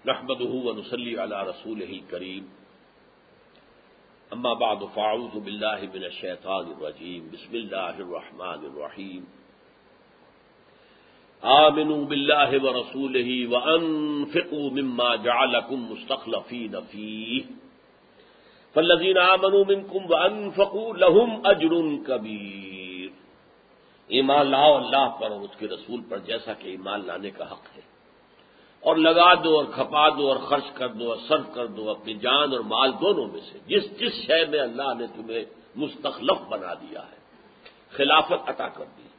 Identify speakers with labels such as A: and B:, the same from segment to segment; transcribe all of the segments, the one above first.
A: نحمده ونصلي على رسوله الكريم اما بعد فاعوذ بالله من الشيطان الرجيم بسم الله الرحمن الرحيم آمنوا بالله ورسوله وانفقوا مما جعلكم مستخلفين فيه فالذين آمنوا منكم وانفقوا لهم اجر كبير۔ ایمان لاؤ اللہ پر اور اس کے رسول پر جیسا کہ ایمان لانے کا حق ہے، اور لگا دو اور کھپا دو اور خرچ کر دو اور صرف کر دو اپنی جان اور مال دونوں میں سے جس شے میں اللہ نے تمہیں مستخلف بنا دیا ہے، خلافت عطا کر دی،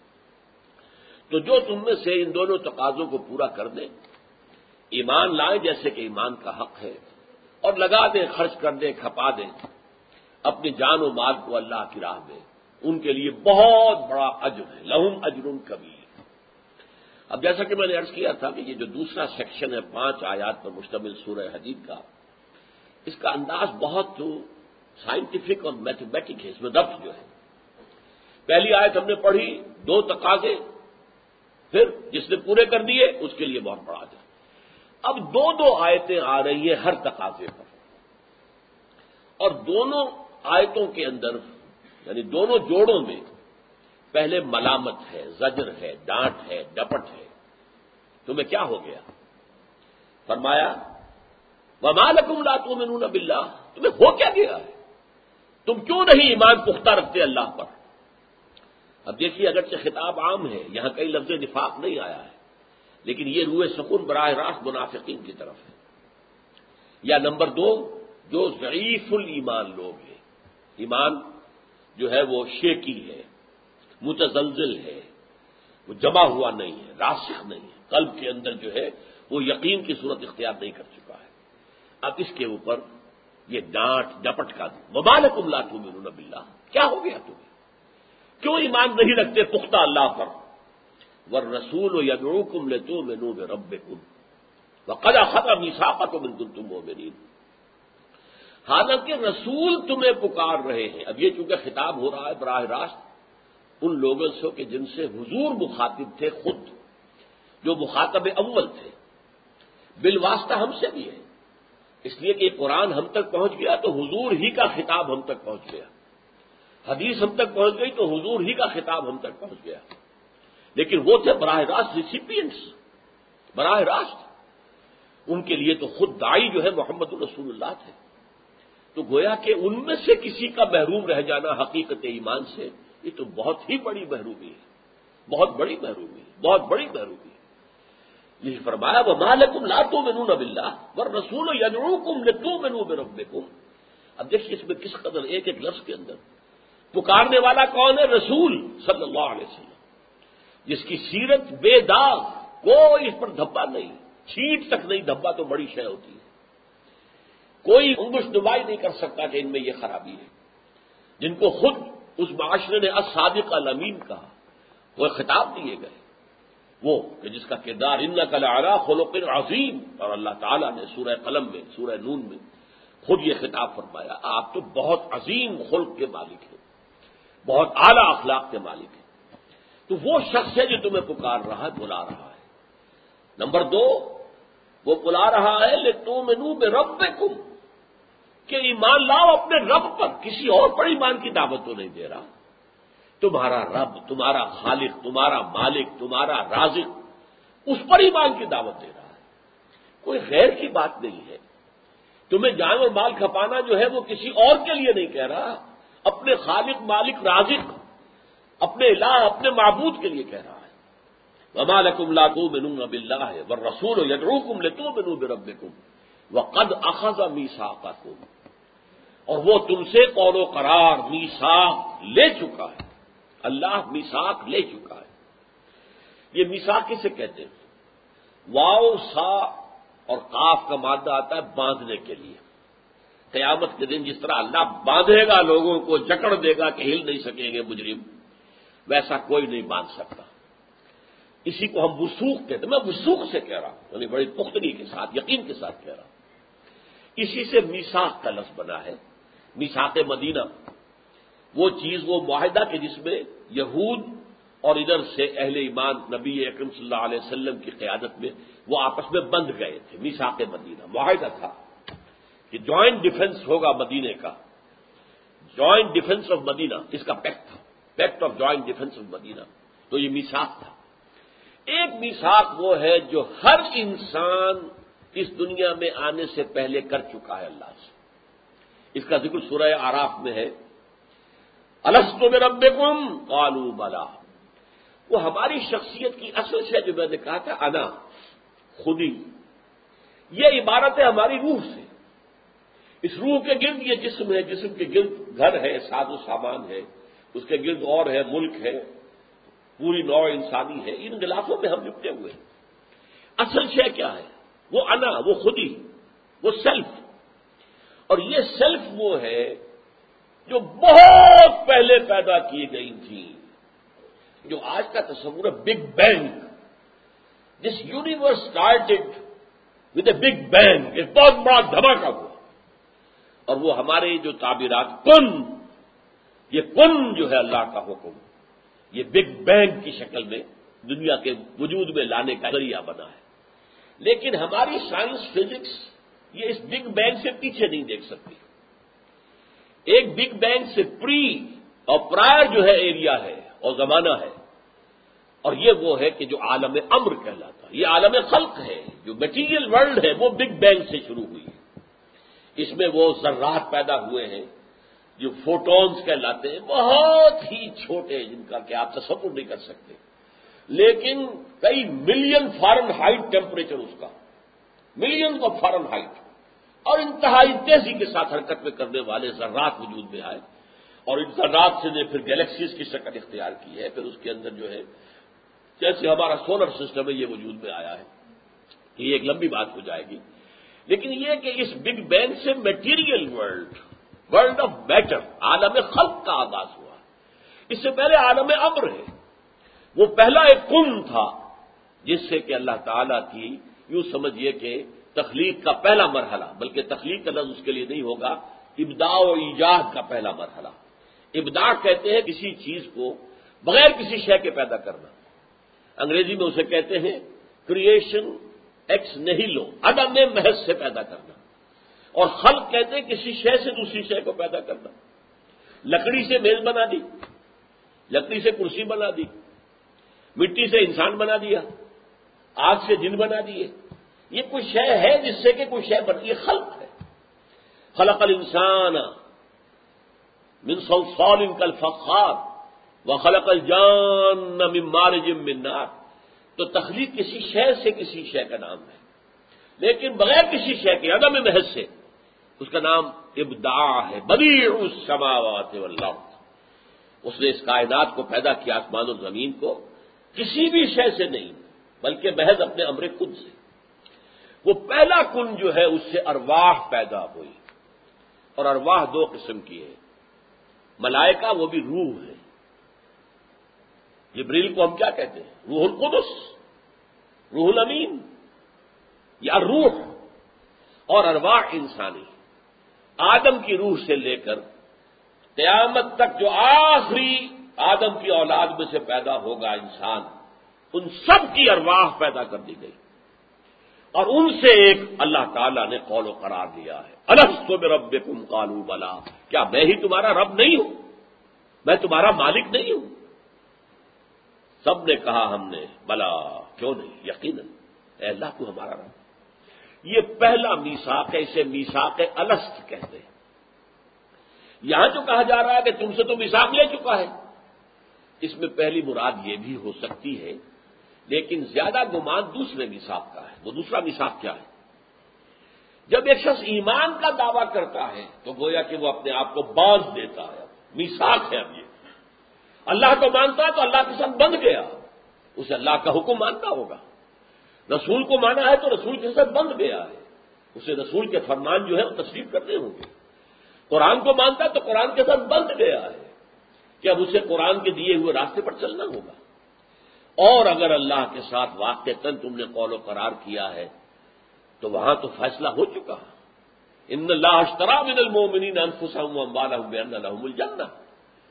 A: تو جو تم میں سے ان دونوں تقاضوں کو پورا کر دیں، ایمان لائیں جیسے کہ ایمان کا حق ہے، اور لگا دیں، خرچ کر دیں، کھپا دیں اپنی جان و مال کو اللہ کی راہ میں، ان کے لیے بہت بڑا اجر ہے، لہم اجر کبیر۔ اب جیسا کہ میں نے عرض کیا تھا کہ یہ جو دوسرا سیکشن ہے 5 آیات پر مشتمل سورہ حدید کا، اس کا انداز بہت سائنٹیفک اور میتھمیٹک ہے، اس میں ضبط جو ہے، پہلی آیت ہم نے پڑھی 2 تقاضے، پھر جس نے پورے کر دیے اس کے لیے بہت بڑا اجر۔ اب 2 آیتیں آ رہی ہیں ہر تقاضے پر، اور دونوں آیتوں کے اندر یعنی دونوں جوڑوں میں پہلے ملامت ہے، زجر ہے، ڈانٹ ہے، ڈپٹ ہے۔ تمہیں کیا ہو گیا؟ فرمایا وَمَا لَكُمْ لَا تُؤْمِنُونَ بِاللَّهِ، تمہیں ہو کیا گیا ہے؟ تم کیوں نہیں ایمان پختہ رکھتے اللہ پر؟ اب دیکھیے، اگرچہ خطاب عام ہے، یہاں کئی لفظ نفاق نہیں آیا ہے، لیکن یہ روح سکون براہ راست منافقین کی طرف ہے، یا نمبر 2 جو ضعیف الایمان لوگ ہیں، ایمان جو ہے وہ شیکی ہے، متزلزل ہے، وہ جمع ہوا نہیں ہے، راسخ نہیں ہے، قلب کے اندر جو ہے وہ یقین کی صورت اختیار نہیں کر چکا ہے۔ اب اس کے اوپر یہ ڈانٹ ڈپٹ کا وَمَا لَكُمْ لَا تُؤْمِنُونَ بِاللَّهِ، کیا ہو گیا تمہیں؟ کیوں ایمان نہیں رکھتے پختہ اللہ پر؟ وَالرَّسُولُ يَدْعُوكُمْ لِتُؤْمِنُوا بِرَبِّكُمْ وَقَدْ أَخَذَ مِيثَاقَكُمْ إِن كُنتُم مُّؤْمِنِينَ، حالانکہ رسول تمہیں پکار رہے ہیں۔ اب یہ چونکہ خطاب ہو رہا ہے براہ راست ان لوگوں سے کہ جن سے حضور مخاطب تھے، خود جو مخاطب اول تھے، بالواسطہ ہم سے بھی ہے، اس لیے کہ قرآن ہم تک پہنچ گیا تو حضور ہی کا خطاب ہم تک پہنچ گیا، حدیث ہم تک پہنچ گئی تو حضور ہی کا خطاب ہم تک پہنچ گیا، لیکن وہ تھے براہ راست ریسیپینٹس، براہ راست ان کے لیے تو خود داعی جو ہے محمد رسول اللہ تھے، تو گویا کہ ان میں سے کسی کا محروم رہ جانا حقیقت ایمان سے، یہ تو بہت ہی بڑی محرومی ہے، بہت بڑی محرومی ہے، بہت بڑی محرومی ہے۔ یہ فرمایا وَمَا لَكُمْ لَا تُؤْمِنُونَ بِاللَّهِ وَالرَّسُولُ يَدْعُوكُمْ لِتُؤْمِنُوا بِرَبِّكُمْ۔ اب دیکھیے اس میں کس قدر ایک ایک لفظ کے اندر پکارنے والا کون ہے؟ رسول صلی اللہ علیہ وسلم، جس کی سیرت بے داغ، کوئی اس پر دھبا نہیں، چھینٹ تک نہیں، دھبا تو بڑی شے ہوتی ہے، کوئی انگش نمائی نہیں کر سکتا کہ ان میں یہ خرابی ہے، جن کو خود اس معاشرے نے الصادق الامین کہا، وہ خطاب دیے گئے، وہ کہ جس کا کردار انک لعلی خلق عظیم، اور اللہ تعالیٰ نے سورہ قلم میں، سورہ نون میں خود یہ خطاب فرمایا، آپ تو بہت عظیم خلق کے مالک ہیں، بہت اعلیٰ اخلاق کے مالک ہیں۔ تو وہ شخص ہے جو تمہیں پکار رہا ہے، بلا رہا ہے۔ نمبر 2 وہ بلا رہا ہے لِتُؤْمِنُوا بِرَبِّكُمْ، کہ ایمان لاؤ اپنے رب پر، کسی اور پر ایمان کی دعوت تو نہیں دے رہا، تمہارا رب، تمہارا خالق، تمہارا مالک، تمہارا رازق، اس پر ایمان کی دعوت دے رہا ہے، کوئی غیر کی بات نہیں ہے۔ تمہیں جان اور مال کھپانا جو ہے وہ کسی اور کے لیے نہیں کہہ رہا، اپنے خالق، مالک، رازق، اپنے الہ، اپنے معبود کے لیے کہہ رہا ہے۔ وَمَا لَكُمْ لَا تُؤْمِنُونَ بِاللَّهِ وَالرَّسُولُ يَدْعُوكُمْ لِتُؤْمِنُوا بِرَبِّكُمْ وَقَدْ أَخَذَ مِيثَاقَكُمْ، اور وہ تم سے قول و قرار، میثاق لے چکا ہے، اللہ میثاق لے چکا ہے۔ یہ میثاق کسے کہتے ہیں؟ واو، سا اور قاف کا مادہ آتا ہے باندھنے کے لیے۔ قیامت کے دن جس طرح اللہ باندھے گا لوگوں کو، جکڑ دے گا کہ ہل نہیں سکیں گے مجرم، ویسا کوئی نہیں باندھ سکتا۔ اسی کو ہم وثوق کہتے ہیں، میں وثوق سے کہہ رہا ہوں، یعنی بڑی پختگی کے ساتھ، یقین کے ساتھ کہہ رہا ہوں۔ اسی سے میثاق کا لفظ بنا ہے، میثاق مدینہ، وہ چیز، وہ معاہدہ کہ جس میں یہود اور ادھر سے اہل ایمان نبی اکرم صلی اللہ علیہ وسلم کی قیادت میں وہ آپس میں بندھ گئے تھے. میثاق مدینہ معاہدہ تھا کہ جوائنٹ ڈیفنس ہوگا مدینے کا. جوائنٹ ڈیفنس آف مدینہ اس کا پیکٹ تھا, pact of joint defence of Medina. تو یہ میثاق تھا. ایک میثاق وہ ہے جو ہر انسان اس دنیا میں آنے سے پہلے کر چکا ہے اللہ سے. اس کا ذکر سورہ اعراف میں ہے. الست بربکم قالوا بلی. وہ ہماری شخصیت کی اصل سے جو میں نے کہا تھا انا, خودی, یہ عبارت ہے ہماری روح سے. اس روح کے گرد یہ جسم ہے, جسم کے گرد گھر ہے, ساز و سامان ہے, اس کے گرد اور ہے, ملک ہے, پوری نوع انسانی ہے. ان غلافوں میں ہم لپٹے ہوئے ہیں. اصل شے کیا ہے؟ وہ انا, وہ خودی, وہ سیلف. اور یہ سیلف وہ ہے جو بہت پہلے پیدا کی گئی تھی. جو آج کا تصور ہے big bang, this universe started with a big bang, ایک بہت بڑا دھماکہ ہوا. اور وہ ہمارے جو تعبیرات کن, یہ کن جو ہے اللہ کا حکم, یہ بگ بینگ کی شکل میں دنیا کے وجود میں لانے کا ذریعہ بنا ہے. لیکن ہماری سائنس فزکس یہ اس بگ بینگ سے پیچھے نہیں دیکھ سکتی. ایک بگ بینگ سے پری اور پرائر جو ہے ایریا ہے اور زمانہ ہے, اور یہ وہ ہے کہ جو عالم امر کہلاتا ہے. یہ عالم خلق ہے, جو میٹیریل ورلڈ ہے وہ بگ بینگ سے شروع ہوئی ہے. اس میں وہ ذرات پیدا ہوئے ہیں جو فوٹونز کہلاتے ہیں, بہت ہی چھوٹے, جن کا کہ آپ تصور نہیں کر سکتے. لیکن کئی ملین فارن ہائٹ ٹیمپریچر اس کا, ملین آف فارن ہائٹ, اور انتہائی تیزی کے ساتھ حرکت میں کرنے والے ذرات وجود میں آئے. اور ان ذرات سے نے پھر گیلیکسیز کی شکل اختیار کی ہے. پھر اس کے اندر جو ہے جیسے ہمارا سولر سسٹم ہے یہ وجود میں آیا ہے. یہ ایک لمبی بات ہو جائے گی. لیکن یہ کہ اس بگ بینگ سے material world, world of matter, عالم خلق کا آغاز ہوا. اس سے پہلے عالم امر ہے. وہ پہلا ایک کن تھا جس سے کہ اللہ تعالیٰ کی یوں سمجھیے کہ تخلیق کا پہلا مرحلہ, بلکہ تخلیق کا لفظ اس کے لیے نہیں ہوگا, ابداع و ایجاد کا پہلا مرحلہ. ابداع کہتے ہیں کسی چیز کو بغیر کسی شے کے پیدا کرنا. انگریزی میں اسے کہتے ہیں کریشن ایکس نہیلو, عدم میں محض سے پیدا کرنا. اور خلق کہتے ہیں کسی شے سے دوسری شے کو پیدا کرنا. لکڑی سے میز بنا دی, لکڑی سے کرسی بنا دی, مٹی سے انسان بنا دیا, آگ سے جن بنا دیے. یہ کوئی شے ہے جس سے کہ کوئی شے بنتی ہے, خلق ہے. خلق الانسان من صلصال کالفخار وخلق الجان من مارج من نار. تو تخلیق کسی شے سے کسی شے کا نام ہے, لیکن بغیر کسی شے کے عدم محض سے اس کا نام ابداع ہے. بدیع السماوات والارض. اس نے اس کائنات کو پیدا کیا, آسمان و زمین کو, کسی بھی شے سے نہیں بلکہ محض اپنے امر خود سے. وہ پہلا کن جو ہے اس سے ارواح پیدا ہوئی. اور ارواح دو قسم کی ہے. ملائکہ وہ بھی روح ہے. جبریل کو ہم کیا کہتے ہیں؟ روح القدس, روح الامین, یا روح. اور ارواح انسانی, آدم کی روح سے لے کر قیامت تک جو آخری آدم کی اولاد میں سے پیدا ہوگا انسان, ان سب کی ارواح پیدا کر دی گئی. اور ان سے ایک اللہ تعالیٰ نے قول و قرار دیا ہے, الست بربکم قالوا بلی. کیا میں ہی تمہارا رب نہیں ہوں؟ میں تمہارا مالک نہیں ہوں؟ سب نے کہا ہم نے بلا, کیوں نہیں, یقیناً اے اللہ تو ہمارا رب. یہ پہلا میثاق ہے, اسے میثاق الست کہتے ہیں. یہاں جو کہا جا رہا ہے کہ تم سے تو میثاق لے چکا ہے, اس میں پہلی مراد یہ بھی ہو سکتی ہے, لیکن زیادہ گمان دوسرے میثاق کا ہے. وہ دوسرا میثاق کیا ہے؟ جب ایک شخص ایمان کا دعویٰ کرتا ہے تو گویا کہ وہ اپنے آپ کو باندھ دیتا ہے. میثاق ہے. اب یہ اللہ کو مانتا ہے تو اللہ کے ساتھ بندھ گیا, اسے اللہ کا حکم ماننا ہوگا. رسول کو مانا ہے تو رسول کے ساتھ بندھ گیا ہے, اسے رسول کے فرمان جو ہے وہ تسلیم کرنے ہوں گے. قرآن کو مانتا ہے تو قرآن کے ساتھ بندھ گیا ہے کہ اب اسے قرآن کے دیے ہوئے راستے پر چلنا ہوگا. اور اگر اللہ کے ساتھ واقعتاً تم نے قول و قرار کیا ہے تو وہاں تو فیصلہ ہو چکا. ان اللہ اشتری من المؤمنین انفسهم واموالهم بان لهم الجنہ.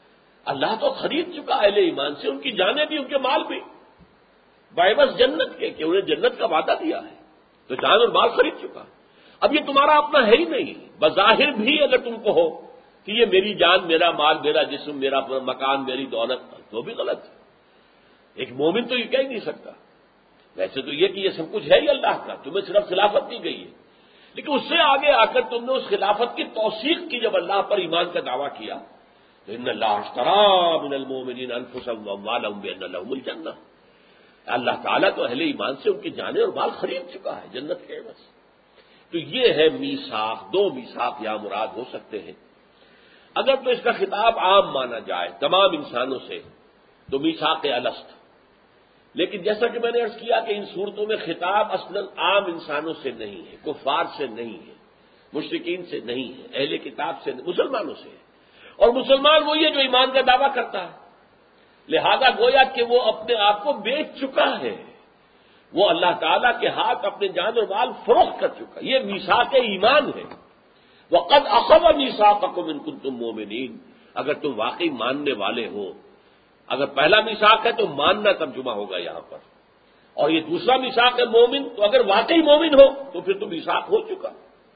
A: اللہ تو خرید چکا اہل ایمان سے ان کی جانیں بھی ان کے مال بھی، بعوض جنت کے، کہ انہیں جنت کا وعدہ دیا ہے، تو جان اور مال خرید چکا۔ اب یہ تمہارا اپنا ہے ہی نہیں، بظاہر بھی اگر تم کو ہو کہ یہ میری جان، میرا مال، میرا جسم، میرا مکان، میری دولت، تو بھی غلط ہے۔ ایک مومن تو یہ کہہ ہی نہیں سکتا۔ ویسے تو یہ کہ یہ سب کچھ ہے ہی اللہ کا، تمہیں صرف خلافت دی گئی ہے، لیکن اس سے آگے آ کر تم نے اس خلافت کی توثیق کی، جب اللہ پر ایمان کا دعویٰ کیا تو ان اللہ اشتری من المؤمنین انفسهم واموالهم بان لهم الجنہ، اللہ تعالیٰ تو اہل ایمان سے ان کی جانیں اور مال خرید چکا ہے جنت کے عوض۔ تو یہ ہے میثاق، دو میثاق یہاں مراد ہو سکتے ہیں۔ اگر تو اس کا خطاب عام مانا جائے تمام انسانوں سے تو میثاق الست، لیکن جیسا کہ میں نے عرض کیا کہ ان صورتوں میں خطاب اصلاً عام انسانوں سے نہیں ہے، کفار سے نہیں ہے، مشرکین سے نہیں ہے، اہل کتاب سے نہیں، مسلمانوں سے ہے، اور مسلمان وہی ہے جو ایمان کا دعویٰ کرتا ہے۔ لہذا گویا کہ وہ اپنے آپ کو بیچ چکا ہے، وہ اللہ تعالیٰ کے ہاتھ اپنے جان اور مال فروخت کر چکا، یہ میثاق ایمان ہے۔ وَقَدْ أَخَذَ مِيثَاقَكُمْ إِن كُنتُم مُّؤْمِنِينَ، اگر تم واقعی ماننے والے ہو۔ اگر پہلا میثاق ہے تو ماننا ترجمہ ہوگا یہاں پر، اور یہ دوسرا میثاق ہے مومن، تو اگر واقعی مومن ہو تو پھر تو میثاق ہو چکا،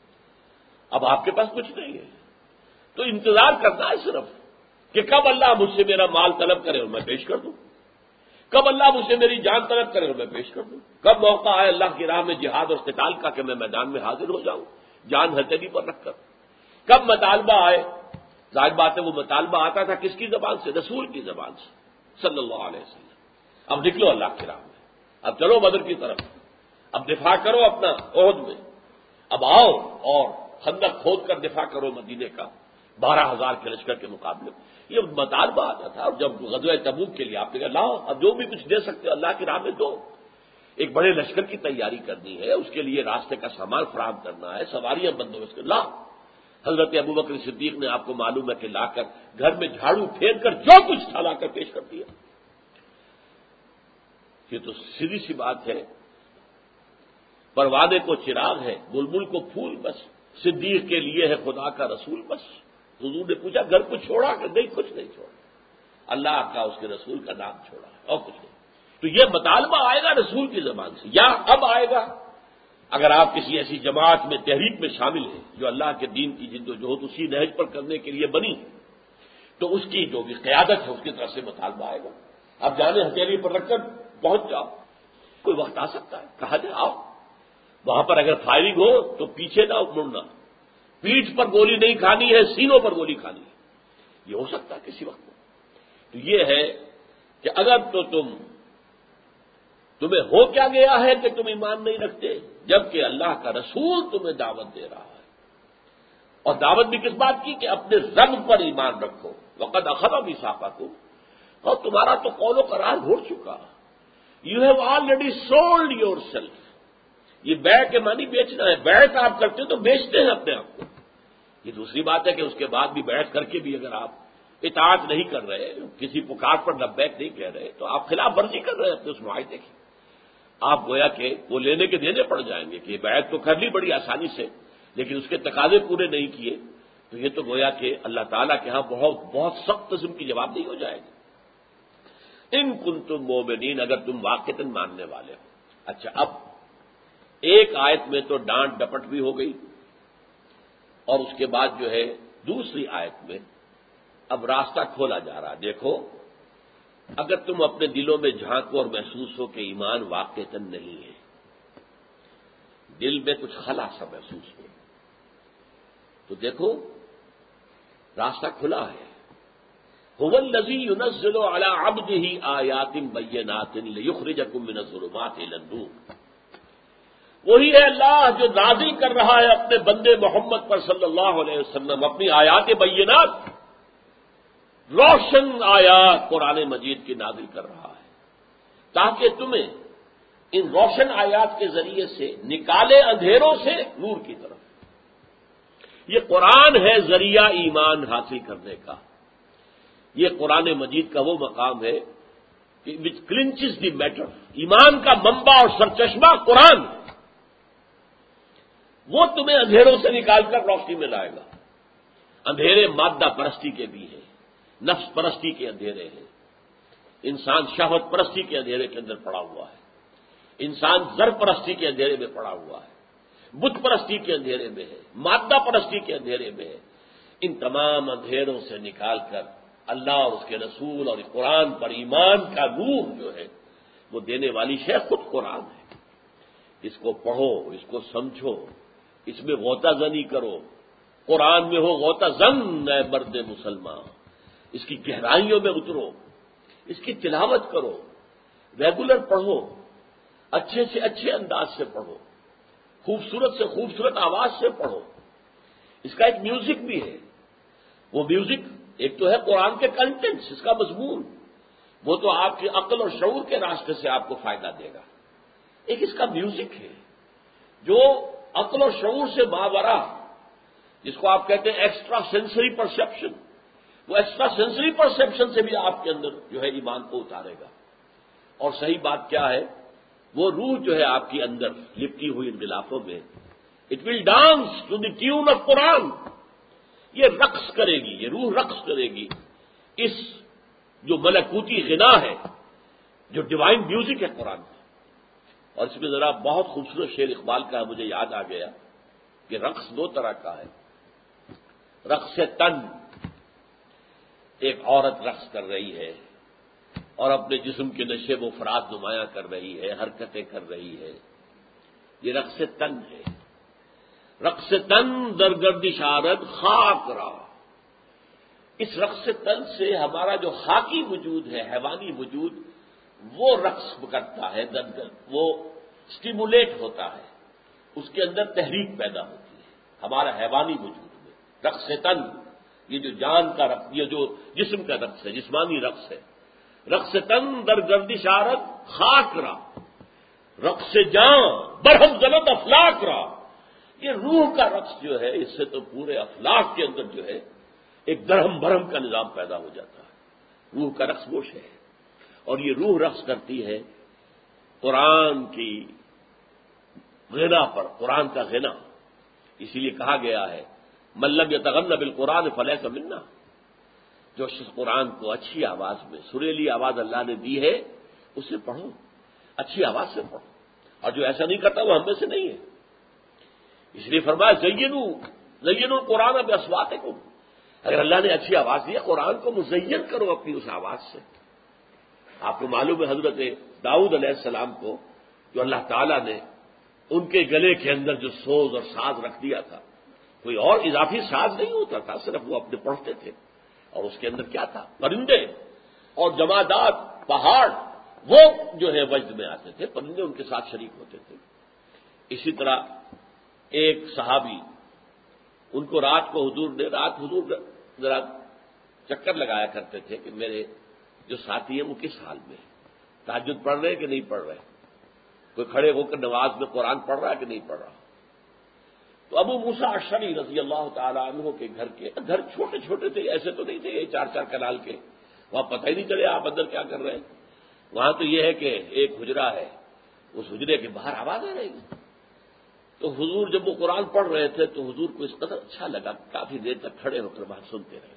A: اب آپ کے پاس کچھ نہیں ہے، تو انتظار کرنا ہے صرف کہ کب اللہ مجھ سے میرا مال طلب کرے اور میں پیش کر دوں، کب اللہ مجھ سے میری جان طلب کرے اور میں پیش کر دوں، کب موقع آئے اللہ کی راہ میں جہاد اور قتال کا کہ میں میدان میں حاضر ہو جاؤں جان ہتھیلی پر رکھ کر، کب مطالبہ آئے۔ ظاہر بات ہے وہ مطالبہ آتا تھا کس کی زبان سے؟ رسول کی زبان سے صلی اللہ علیہ وسلم، اب نکلو اللہ کی راہ میں، اب چلو بدر کی طرف، اب دفاع کرو اپنا عہد میں، اب آؤ اور خندق کھود کر دفاع کرو مدینے کا 12,000 کے لشکر کے مقابلے، یہ مطالبہ آتا تھا۔ اور جب غزوہ تبوک کے لیے آپ نے کہا لاؤ اب جو بھی کچھ دے سکتے ہو اللہ کی راہ میں دو، ایک بڑے لشکر کی تیاری کرنی ہے، اس کے لیے راستے کا سامان فراہم کرنا ہے، سواریاں بندوبست کر لاؤ۔ حضرت ابوبکر صدیق نے آپ کو معلوم ہے کہ لا کر گھر میں جھاڑو پھیر کر جو کچھ تھا لا کر پیش کر دیا۔ یہ تو سیدھی سی بات ہے، پروادے کو چراغ ہے، بلبل کو پھول، بس صدیق کے لیے ہے خدا کا رسول بس۔ حضور نے پوچھا گھر کو چھوڑا کہ نہیں؟ کچھ نہیں چھوڑا، اللہ کا اس کے رسول کا نام چھوڑا اور کچھ نہیں۔ تو یہ مطالبہ آئے گا رسول کی زبان سے، یا اب آئے گا اگر آپ کسی ایسی جماعت میں تحریک میں شامل ہیں جو اللہ کے دین کی جد و جہد اسی نہج پر کرنے کے لیے بنی، تو اس کی جو بھی قیادت ہے اس کی طرف سے مطالبہ آئے گا، اب جانے ہتھیلی پر رکھ کر پہنچ جاؤ، کوئی وقت آ سکتا ہے، کہا جائے آؤ، وہاں پر اگر فائرنگ ہو تو پیچھے نہ مڑنا، پیٹھ پر گولی نہیں کھانی ہے، سینوں پر گولی کھانی ہے، یہ ہو سکتا ہے کسی وقت میں۔ تو یہ ہے کہ اگر تو تمہیں ہو کیا گیا ہے کہ تم ایمان نہیں رکھتے، جبکہ اللہ کا رسول تمہیں دعوت دے رہا ہے، اور دعوت بھی کس بات کی کہ اپنے رب پر ایمان رکھو۔ وقد اخذ میثاقکم، اور تمہارا تو قول و قرار ہو چکا، you have already sold yourself, یہ بیع کے معنی بیچنا ہے، بیعت آپ کرتے تو بیچتے ہیں اپنے آپ کو۔ یہ دوسری بات ہے کہ اس کے بعد بھی بیعت کر کے بھی اگر آپ اطاعت نہیں کر رہے، کسی پکار پر لبیک نہیں کہہ رہے، تو آپ خلاف ورزی کر رہے ہیں اپنے اس معاہدے کی، آپ گویا کہ وہ لینے کے دینے پڑ جائیں گے کہ یہ بیعت تو کر لی بڑی آسانی سے، لیکن اس کے تقاضے پورے نہیں کیے، تو یہ تو گویا کہ اللہ تعالیٰ کے ہاں بہت بہت سخت قسم کی جواب نہیں ہو جائے گی۔ ان کنتم مومنین، اگر تم واقعتاً ماننے والے ہو۔ اچھا، اب ایک آیت میں تو ڈانٹ ڈپٹ بھی ہو گئی، اور اس کے بعد جو ہے دوسری آیت میں اب راستہ کھولا جا رہا۔ دیکھو، اگر تم اپنے دلوں میں جھانکو اور محسوس ہو کہ ایمان واقعتاً نہیں ہے، دل میں کچھ خلا سا محسوس ہو، تو دیکھو راستہ کھلا ہے۔ هو الذی ينزل علی عبدہ آیات بینات لیخرجکم من الظلمات الی النور، وہی ہے اللہ جو نازل کر رہا ہے اپنے بندے محمد پر صلی اللہ علیہ وسلم اپنی آیات بینات، روشن آیات قرآن مجید کی نازل کر رہا ہے، تاکہ تمہیں ان روشن آیات کے ذریعے سے نکالے اندھیروں سے نور کی طرف۔ یہ قرآن ہے ذریعہ ایمان حاصل کرنے کا، یہ قرآن مجید کا وہ مقام ہے کہ وچ کلنچز دی میٹر، ایمان کا منبع اور سرچشمہ قرآن، وہ تمہیں اندھیروں سے نکال کر روشنی میں لائے گا۔ اندھیرے مادہ پرستی کے بھی ہیں، نفس پرستی کے اندھیرے ہیں، انسان شہوت پرستی کے اندھیرے کے اندر پڑا ہوا ہے، انسان زر پرستی کے اندھیرے میں پڑا ہوا ہے، بت پرستی کے اندھیرے میں ہے، مادہ پرستی کے اندھیرے میں ہے۔ ان تمام اندھیروں سے نکال کر اللہ اور اس کے رسول اور قرآن پر ایمان کا نور جو ہے وہ دینے والی شے خود قرآن ہے۔ اس کو پڑھو، اس کو سمجھو، اس میں غوطہ زنی کرو، قرآن میں ہو غوطہ زن اے مرد مسلمان، اس کی گہرائیوں میں اترو، اس کی تلاوت کرو، ریگولر پڑھو، اچھے سے اچھے انداز سے پڑھو، خوبصورت سے خوبصورت آواز سے پڑھو۔ اس کا ایک میوزک بھی ہے، وہ میوزک ایک تو ہے قرآن کے کنٹینٹس، اس کا مضمون، وہ تو آپ کی عقل اور شعور کے راستے سے آپ کو فائدہ دے گا۔ ایک اس کا میوزک ہے جو عقل اور شعور سے ماورا، جس کو آپ کہتے ہیں ایکسٹرا سینسری پرسیپشن، وہ ایکسٹرا سینسری پرسیپشن سے بھی آپ کے اندر جو ہے ایمان کو اتارے گا۔ اور صحیح بات کیا ہے، وہ روح جو ہے آپ کی اندر لپٹی ہوئی ان غلافوں میں، it will dance to the tune of Quran, یہ رقص کرے گی، یہ روح رقص کرے گی اس جو ملکوتی غنا ہے، جو ڈیوائن میوزک ہے قرآن کا۔ اور اس میں ذرا بہت خوبصورت شعر اقبال کا مجھے یاد آ گیا کہ رقص دو طرح کا ہے۔ رقص تن، ایک عورت رقص کر رہی ہے اور اپنے جسم کے نشے و فرات نمایاں کر رہی ہے، حرکتیں کر رہی ہے، یہ رقص تن ہے۔ رقص تن در گردش آرد خاک را، اس رقص تن سے ہمارا جو خاکی وجود ہے، حیوانی وجود، وہ رقص کرتا ہے، وہ اسٹیمولیٹ ہوتا ہے، اس کے اندر تحریک پیدا ہوتی ہے ہمارا حیوانی وجود میں۔ رقص تن، یہ جو جان کا رقص، یہ جو جسم کا رقص ہے، جسمانی رقص ہے۔ رقص تن در گردش آرد خاک را، رقص جان برہم زند افلاک را، یہ روح کا رقص جو ہے، اس سے تو پورے افلاک کے اندر جو ہے ایک درہم برہم کا نظام پیدا ہو جاتا ہے۔ روح کا رقص وہ ہے، اور یہ روح رقص کرتی ہے قرآن کی غنا پر، قرآن کا غنا۔ اسی لیے کہا گیا ہے من لم یتغن بالقرآن فلیس منا، جو شخص قرآن کو اچھی آواز میں، سریلی آواز اللہ نے دی ہے، اسے پڑھو، اچھی آواز سے پڑھو، اور جو ایسا نہیں کرتا وہ ہم میں سے نہیں ہے۔ اس لیے فرمایا زینوا القرآن باصواتکم، اگر اللہ نے اچھی آواز دی ہے، قرآن کو مزین کرو اپنی اس آواز سے۔ آپ کو معلوم ہے حضرت داؤد علیہ السلام کو جو اللہ تعالیٰ نے ان کے گلے کے اندر جو سوز اور ساز رکھ دیا تھا، کوئی اور اضافی ساز نہیں ہوتا تھا، صرف وہ اپنے پڑھتے تھے، اور اس کے اندر کیا تھا، پرندے اور جمادات، پہاڑ، وہ جو ہے وجد میں آتے تھے، پرندے ان کے ساتھ شریک ہوتے تھے۔ اسی طرح ایک صحابی، ان کو رات حضور ذرا چکر لگایا کرتے تھے کہ میرے جو ساتھی ہیں وہ کس حال میں ہیں، تہجد پڑھ رہے ہیں کہ نہیں پڑھ رہے، کوئی کھڑے ہو کر نماز میں قرآن پڑھ رہا ہے کہ نہیں پڑھ رہا۔ تو ابو موسیٰ اشعری رضی اللہ تعالیٰ عنہ کے گھر چھوٹے چھوٹے تھے، ایسے تو نہیں تھے یہ 4-4 کنال کے، وہاں پتہ ہی نہیں چلے آپ اندر کیا کر رہے ہیں۔ وہاں تو یہ ہے کہ ایک حجرہ ہے، اس حجرے کے باہر آواز آ رہی ہے۔ تو حضور جب وہ قرآن پڑھ رہے تھے تو حضور کو اس قدر اچھا لگا، کافی دیر تک کھڑے ہو کر بات سنتے رہے۔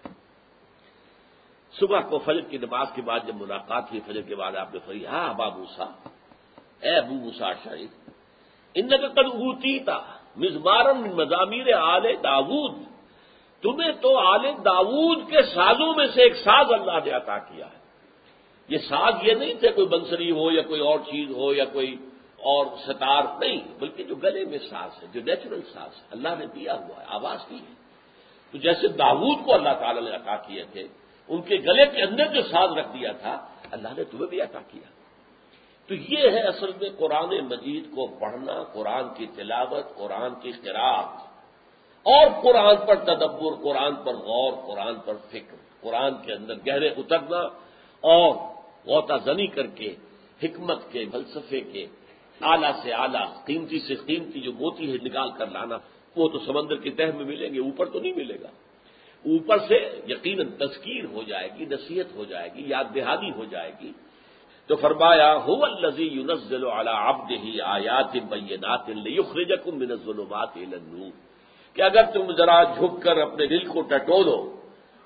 A: صبح کو فجر کی نماز کے بعد جب ملاقات ہوئی، فجر کے بعد آپ نے فرمایا ہاں ابا موسیٰ، اے ابو موسیٰ اشعری، انک قد اوتیت مزمارا من مزامیر آل داود، تمہیں تو آل داود کے سازوں میں سے ایک ساز اللہ نے عطا کیا ہے۔ یہ ساز یہ نہیں تھے کوئی بنسری ہو یا کوئی اور چیز ہو یا کوئی اور ستار، نہیں، بلکہ جو گلے میں ساز ہے، جو نیچرل ساز ہے، اللہ نے دیا ہوا ہے، آواز دی ہے۔ تو جیسے داود کو اللہ تعالی نے عطا کیے تھے، ان کے گلے کے اندر جو ساز رکھ دیا تھا، اللہ نے تمہیں بھی عطا کیا۔ تو یہ ہے اصل میں قرآن مجید کو پڑھنا، قرآن کی تلاوت، قرآن کی قراءت، اور قرآن پر تدبر، قرآن پر غور، قرآن پر فکر، قرآن کے اندر گہرے اترنا اور غوطہ زنی کر کے حکمت کے، فلسفے کے اعلیٰ سے اعلیٰ، قیمتی سے قیمتی جو موتی ہے نکال کر لانا، وہ تو سمندر کی تہہ میں ملیں گے، اوپر تو نہیں ملے گا۔ اوپر سے یقیناً تذکیر ہو جائے گی، نصیحت ہو جائے گی، یاد دہانی ہو جائے گی۔ تو فرمایا هو الذی ينزل علی عبده آیات بینات لیخرجکم من الظلمات الی النور، کہ اگر تم ذرا جھک کر اپنے دل کو ٹٹولو،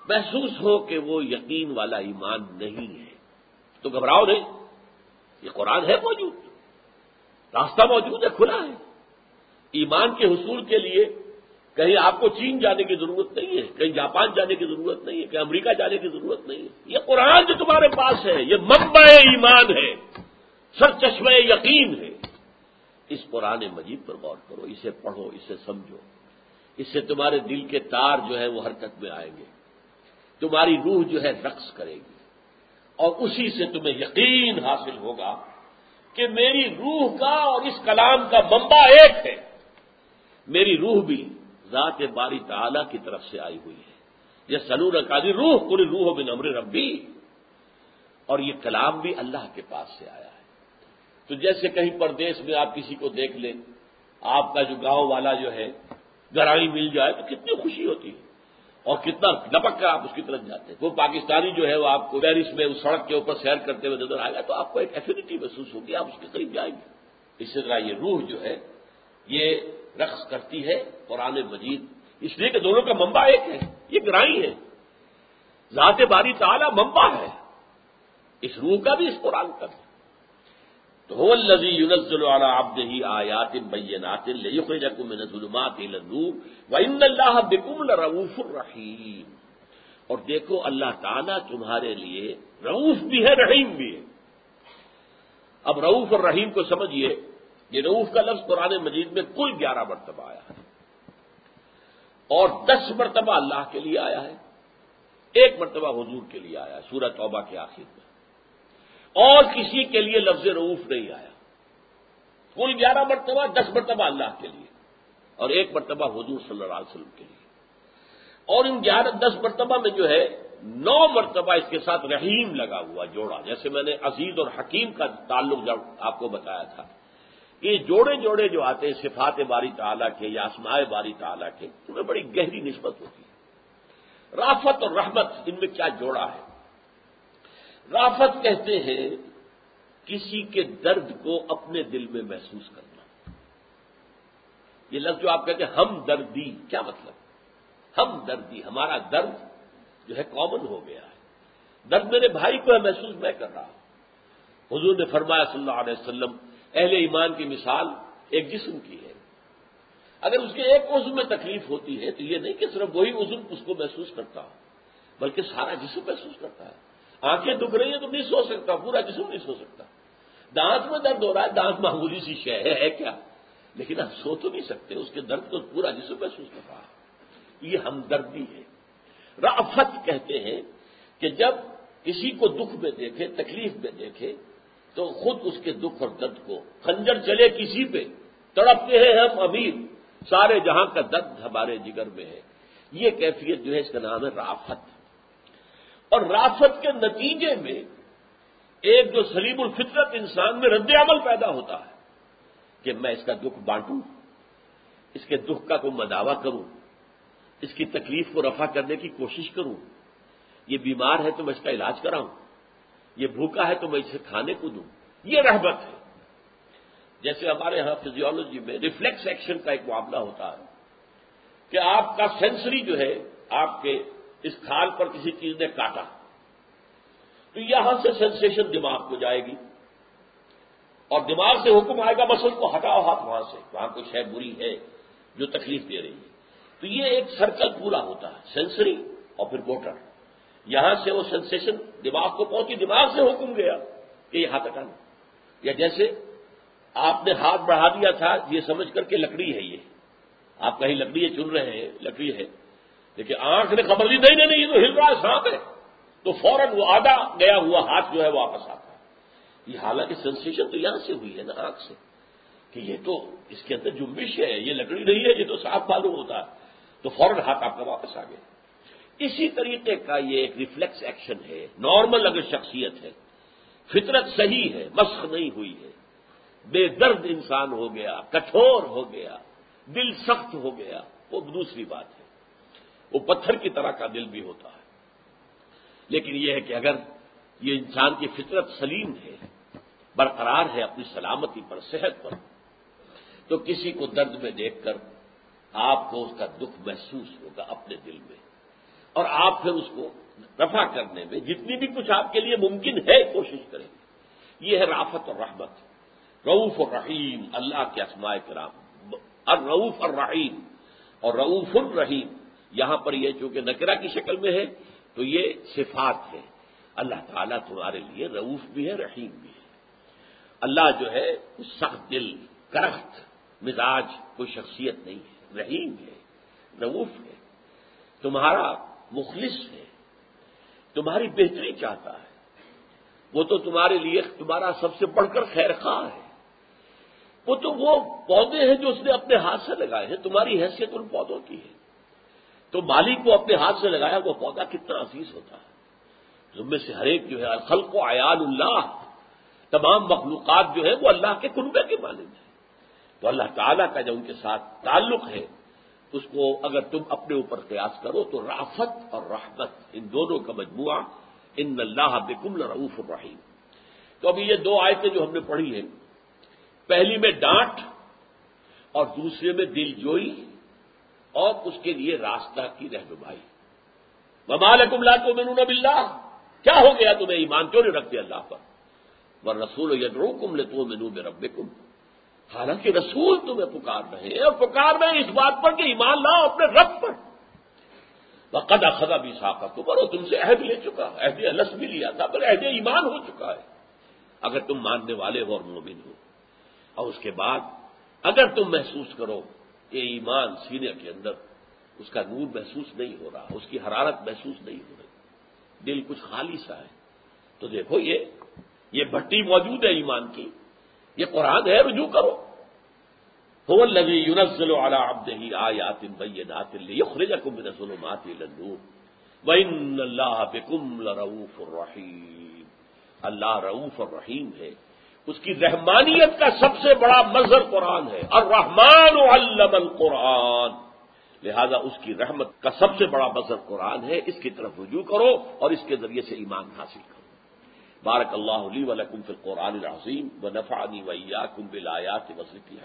A: محسوس ہو کہ وہ یقین والا ایمان نہیں ہے تو گھبراؤ نہیں، یہ قرآن ہے موجود، راستہ موجود ہے، کھلا ہے۔ ایمان کے حصول کے لیے کہیں آپ کو چین جانے کی ضرورت نہیں ہے، کہیں جاپان جانے کی ضرورت نہیں ہے، کہیں امریکہ جانے کی ضرورت نہیں ہے۔ یہ قرآن جو تمہارے پاس ہے یہ منبع ایمان ہے، سرچشمہ یقین ہے۔ اس قرآن مجید پر غور کرو، اسے پڑھو، اسے سمجھو، اس سے تمہارے دل کے تار جو ہے وہ حرکت میں آئیں گے، تمہاری روح جو ہے رقص کرے گی، اور اسی سے تمہیں یقین حاصل ہوگا کہ میری روح کا اور اس کلام کا منبع ایک ہے، میری روح بھی ذات باری تعالی کی طرف سے آئی ہوئی ہے۔ یہ سلونک عن الروح قل الروح من امر ربی، اور یہ کلام بھی اللہ کے پاس سے آیا ہے۔ تو جیسے کہیں پردیس میں آپ کسی کو دیکھ لیں، آپ کا جو گاؤں والا جو ہے گرائی مل جائے تو کتنی خوشی ہوتی ہے اور کتنا لپک کر آپ اس کی طرف جاتے ہیں۔ وہ پاکستانی جو ہے وہ آپ کو پیرس میں اس سڑک کے اوپر سیر کرتے ہوئے نظر آئے گا تو آپ کو ایک ایفینٹی محسوس ہوگی، آپ اس کے قریب جائیں گے۔ اسی طرح یہ روح جو ہے یہ رقص کرتی ہے قرآن مجید، اس لیے کہ دونوں کا منبع ایک ہے، یہ گرائی ہے، ذات باری تعالی منبع ہے اس روح کا بھی، اس قرآن کا بھی۔ تو هو الذی ينزل علی عبدہ آیات بینات لیخرجکم من الظلمات الی النور وان اللہ بکم لرؤوف رحیم۔ اور دیکھو اللہ تعالیٰ تمہارے لیے رؤوف بھی ہے، رحیم بھی ہے۔ اب رؤوف اور رحیم کو سمجھیے، یہ رؤوف کا لفظ قرآن مجید میں کل 11 مرتبہ آیا ہے، اور 10 مرتبہ اللہ کے لیے آیا ہے، 1 مرتبہ حضور کے لیے آیا ہے سورہ توبہ کے آخر میں، اور کسی کے لیے لفظ رؤوف نہیں آیا۔ کل 11 مرتبہ، 10 مرتبہ اللہ کے لیے اور 1 مرتبہ حضور صلی اللہ علیہ وسلم کے لیے، اور ان 10 مرتبہ میں جو ہے 9 مرتبہ اس کے ساتھ رحیم لگا ہوا جوڑا، جیسے میں نے عزیز اور حکیم کا تعلق جب آپ کو بتایا تھا کہ جوڑے جوڑے جو آتے ہیں صفات باری تعالیٰ کے یا اسماء باری تعالیٰ کے، ان میں بڑی گہری نسبت ہوتی ہے۔ رافت اور رحمت، ان میں کیا جوڑا ہے؟ رافت کہتے ہیں کسی کے درد کو اپنے دل میں محسوس کرنا۔ یہ لفظ جو آپ کہتے ہیں ہم دردی، کیا مطلب؟ ہم دردی، ہمارا درد جو ہے کامن ہو گیا ہے، درد میرے بھائی کو ہے محسوس میں کر رہا ہوں۔ حضور نے فرمایا صلی اللہ علیہ وسلم، اہل ایمان کی مثال ایک جسم کی ہے، اگر اس کے ایک عضو میں تکلیف ہوتی ہے تو یہ نہیں کہ صرف وہی عضو اس کو محسوس کرتا ہو، بلکہ سارا جسم محسوس کرتا ہے۔ آنکھیں دکھ رہی ہیں تو نہیں سو سکتا، پورا جسم نہیں سو سکتا۔ دانت میں درد ہو رہا ہے، دانت معمولی سی شے ہے کیا، لیکن آپ سو تو نہیں سکتے، اس کے درد کو پورا جسم محسوس کر رہا ہے۔ یہ ہمدردی ہے۔ رأفت کہتے ہیں کہ جب کسی کو دکھ میں دیکھے، تکلیف میں دیکھے، تو خود اس کے دکھ اور درد کو، خنجر چلے کسی پہ، تڑپتے ہیں ہم امیر، سارے جہاں کا درد ہمارے جگر میں ہے، یہ کیفیت جو ہے اس کا نام ہے رأفت۔ اور رأفت کے نتیجے میں ایک جو سلیم الفطرت انسان میں رد عمل پیدا ہوتا ہے کہ میں اس کا دکھ بانٹوں، اس کے دکھ کا کوئی مداوع کروں، اس کی تکلیف کو رفع کرنے کی کوشش کروں، یہ بیمار ہے تو میں اس کا علاج کراؤں، یہ بھوکا ہے تو میں اسے کھانے کو دوں، یہ رحمت ہے۔ جیسے ہمارے ہاں فزیولوجی میں ریفلیکس ایکشن کا ایک معاملہ ہوتا ہے کہ آپ کا سینسری جو ہے، آپ کے اس کھال پر کسی چیز نے کاٹا تو یہاں سے سینسیشن دماغ کو جائے گی اور دماغ سے حکم آئے گا مسل کو ہٹاؤ ہاتھ وہاں سے، وہاں کوئی شے بری ہے جو تکلیف دے رہی ہے۔ تو یہ ایک سرکل پورا ہوتا ہے، سینسری اور پھر موٹر، یہاں سے وہ سینسیشن دماغ کو پہنچی، دماغ سے حکم گیا کہ یہ ہاتھ ہٹانا، یا جیسے آپ نے ہاتھ بڑھا دیا تھا یہ سمجھ کر کہ لکڑی ہے، یہ آپ کہیں لکڑی چن رہے ہیں، لکڑی ہے، لیکن آنکھ نے خبر دی نہیں نہیں یہ تو ہل رہا ہے، سانپ ہے، تو فوراً وہ آدھا گیا ہوا ہاتھ جو ہے وہ واپس آتا ہے۔ یہ حالانکہ سینسیشن تو یہاں سے ہوئی ہے نا، آنکھ سے، کہ یہ تو اس کے اندر جنبش ہے، یہ لکڑی نہیں ہے، یہ تو صاف معلوم ہوتا ہے، تو فوراً ہاتھ آپ کا واپس آ گیا۔ اسی طریقے کا یہ ایک ریفلیکس ایکشن ہے۔ نارمل اگر شخصیت ہے، فطرت صحیح ہے، مسخ نہیں ہوئی ہے، بے درد انسان ہو گیا، کٹھور ہو گیا، دل سخت ہو گیا، وہ دوسری بات ہے، وہ پتھر کی طرح کا دل بھی ہوتا ہے۔ لیکن یہ ہے کہ اگر یہ انسان کی فطرت سلیم ہے، برقرار ہے اپنی سلامتی پر، صحت پر، تو کسی کو درد میں دیکھ کر آپ کو اس کا دکھ محسوس ہوگا اپنے دل میں، اور آپ پھر اس کو رفع کرنے میں جتنی بھی کچھ آپ کے لیے ممکن ہے کوشش کریں گے. یہ ہے رافت اور رحمت. رؤوف الرحیم اللہ کے اسماء کرام الرؤوف الرحیم اور رؤوف الرحیم. یہاں پر یہ چونکہ نکرہ کی شکل میں ہے تو یہ صفات ہے. اللہ تعالیٰ تمہارے لیے رؤوف بھی ہے رحیم بھی ہے. اللہ جو ہے سخت دل کرخت مزاج کوئی شخصیت نہیں ہے. رحیم ہے رؤوف ہے تمہارا مخلص ہے تمہاری بہتری چاہتا ہے. وہ تو تمہارے لیے تمہارا سب سے بڑھ کر خیر خواہ ہے. وہ تو وہ پودے ہیں جو اس نے اپنے ہاتھ سے لگائے ہیں. تمہاری حیثیت ان پودوں کی ہے. تو مالک کو اپنے ہاتھ سے لگایا وہ پودا کتنا عزیز ہوتا ہے. تم میں سے ہر ایک جو ہے الخلق و عیال اللہ تمام مخلوقات جو ہے وہ اللہ کے کنبے کے مانند ہیں. تو اللہ تعالیٰ کا جو ان کے ساتھ تعلق ہے اس کو اگر تم اپنے اوپر قیاس کرو تو رافت اور رحمت ان دونوں کا مجموعہ ان اللہ بکم لرؤوف الرحیم. تو ابھی یہ دو آیتیں جو ہم نے پڑھی ہیں پہلی میں ڈانٹ اور دوسرے میں دل جوئی اور اس کے لیے راستہ کی رہنمائی. وما لکم لا تؤمنون باللہ کیا ہو گیا تمہیں ایمان کیوں نہیں رکھتے اللہ پر. والرسول یدعوکم لتؤمنوا بربکم حالانکہ رسول تمہیں پکار رہے ہیں اور پکار رہے ہیں اس بات پر کہ ایمان لاؤ اپنے رب پر. وقد اخذ میثاقکم اور تم سے عہد لے چکا عہد الس بھی لیا تھا پر عہد ایمان ہو چکا ہے اگر تم ماننے والے ہو اور مومن ہو. اور اس کے بعد اگر تم محسوس کرو کہ ایمان سینے کے اندر اس کا نور محسوس نہیں ہو رہا اس کی حرارت محسوس نہیں ہو رہی دل کچھ خالی سا ہے تو دیکھو یہ بھٹی موجود ہے ایمان کی. یہ قرآن ہے رجوع کرو. هو الذی ينزل على عبده آیات بینات لیخرجکم من الظلمات الى النور وان اللہ بکم لرؤوف الرحیم. اللہ رؤوف الرحیم ہے. اس کی رحمانیت کا سب سے بڑا مظہر قرآن ہے. الرحمن علم القرآن لہذا اس کی رحمت کا سب سے بڑا مظہر قرآن ہے. اس کی طرف رجوع کرو اور اس کے ذریعے سے ایمان حاصل کرو. بارک اللہ لی ولکم فی القرآن العظیم ونفعنی وإیاکم بالآیات والذکر